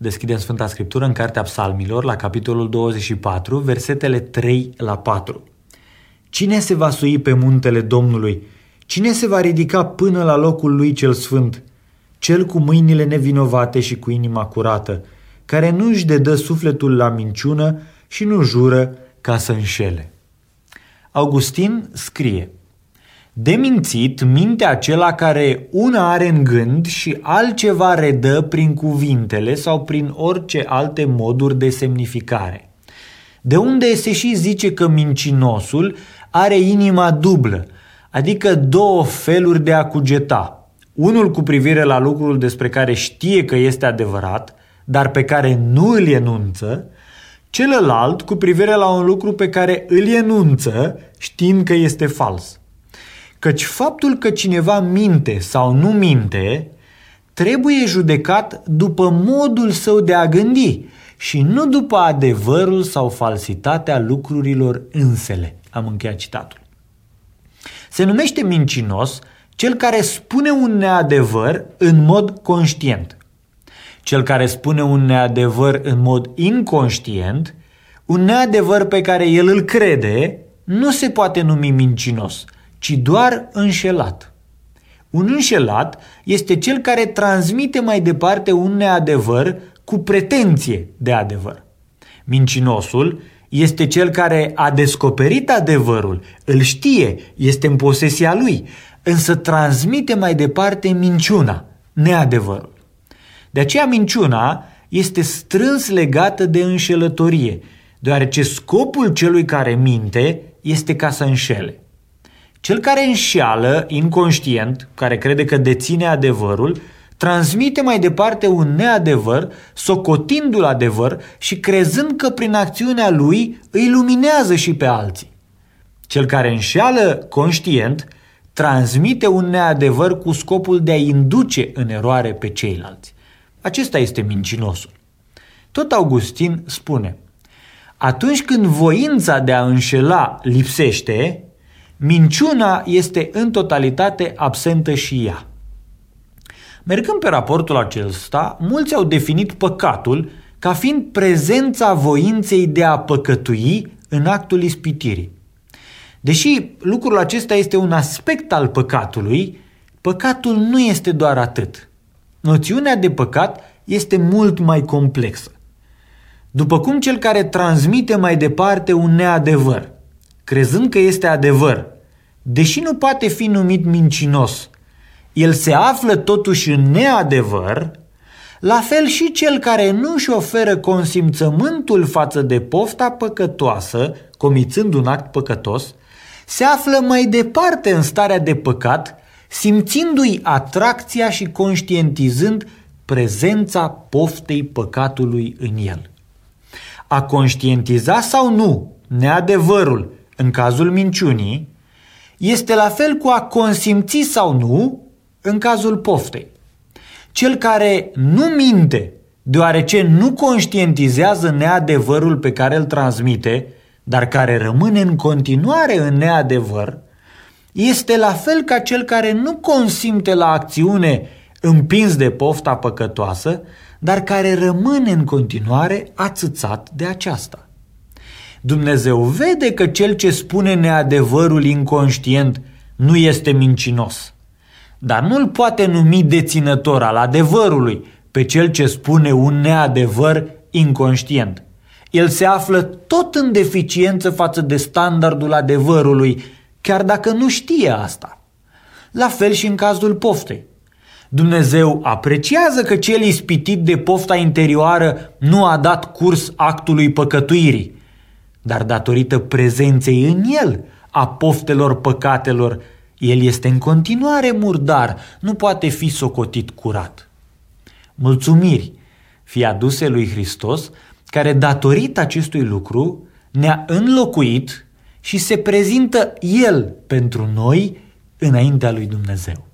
Deschidem Sfânta Scriptură în Cartea Psalmilor, la capitolul 24, versetele 3 la 4. Cine se va sui pe muntele Domnului? Cine se va ridica până la locul lui cel sfânt? Cel cu mâinile nevinovate și cu inima curată, care nu își dedă sufletul la minciună și nu jură ca să înșele. Augustin scrie: de mințit minte acela care una are în gând și altceva redă prin cuvintele sau prin orice alte moduri de semnificare. De unde se și zice că mincinosul are inima dublă, adică două feluri de a cugeta, unul cu privire la lucrul despre care știe că este adevărat, dar pe care nu îl enunță, celălalt cu privire la un lucru pe care îl enunță știind că este fals. Căci faptul că cineva minte sau nu minte trebuie judecat după modul său de a gândi și nu după adevărul sau falsitatea lucrurilor însele. Am încheiat citatul. Se numește mincinos cel care spune un neadevăr în mod conștient. Cel care spune un neadevăr în mod inconștient, un neadevăr pe care el îl crede, nu se poate numi mincinos, ci doar înșelat. Un înșelat este cel care transmite mai departe un neadevăr cu pretenție de adevăr. Mincinosul este cel care a descoperit adevărul, îl știe, este în posesia lui, însă transmite mai departe minciuna, neadevărul. De aceea minciuna este strâns legată de înșelătorie, deoarece scopul celui care minte este ca să înșele. Cel care înșeală inconștient, care crede că deține adevărul, transmite mai departe un neadevăr, socotindu-l adevăr și crezând că prin acțiunea lui îi luminează și pe alții. Cel care înșeală conștient transmite un neadevăr cu scopul de a induce în eroare pe ceilalți. Acesta este mincinosul. Tot Augustin spune: atunci când voința de a înșela lipsește, minciuna este în totalitate absentă și ea. Mergând pe raportul acesta, mulți au definit păcatul ca fiind prezența voinței de a păcătui în actul ispitirii. Deși lucrul acesta este un aspect al păcatului, păcatul nu este doar atât. Noțiunea de păcat este mult mai complexă. După cum cel care transmite mai departe un neadevăr, crezând că este adevăr, deși nu poate fi numit mincinos, el se află totuși în neadevăr, la fel și cel care nu își oferă consimțământul față de pofta păcătoasă, comițând un act păcătos, se află mai departe în starea de păcat, simțindu-i atracția și conștientizând prezența poftei păcatului în el. A conștientiza sau nu neadevărul în cazul minciunii este la fel cu a consimți sau nu în cazul poftei. Cel care nu minte, deoarece nu conștientizează neadevărul pe care îl transmite, dar care rămâne în continuare în neadevăr, este la fel ca cel care nu consimte la acțiune împins de pofta păcătoasă, dar care rămâne în continuare ațățat de aceasta. Dumnezeu vede că cel ce spune neadevărul inconștient nu este mincinos, dar nu îl poate numi deținător al adevărului pe cel ce spune un neadevăr inconștient. El se află tot în deficiență față de standardul adevărului, chiar dacă nu știe asta. La fel și în cazul poftei. Dumnezeu apreciază că cel ispitit de pofta interioară nu a dat curs actului păcătuirii, dar datorită prezenței în el a poftelor păcatelor, el este în continuare murdar, nu poate fi socotit curat. Mulțumiri fie aduse lui Hristos, care datorită acestui lucru ne-a înlocuit și se prezintă El pentru noi înaintea lui Dumnezeu.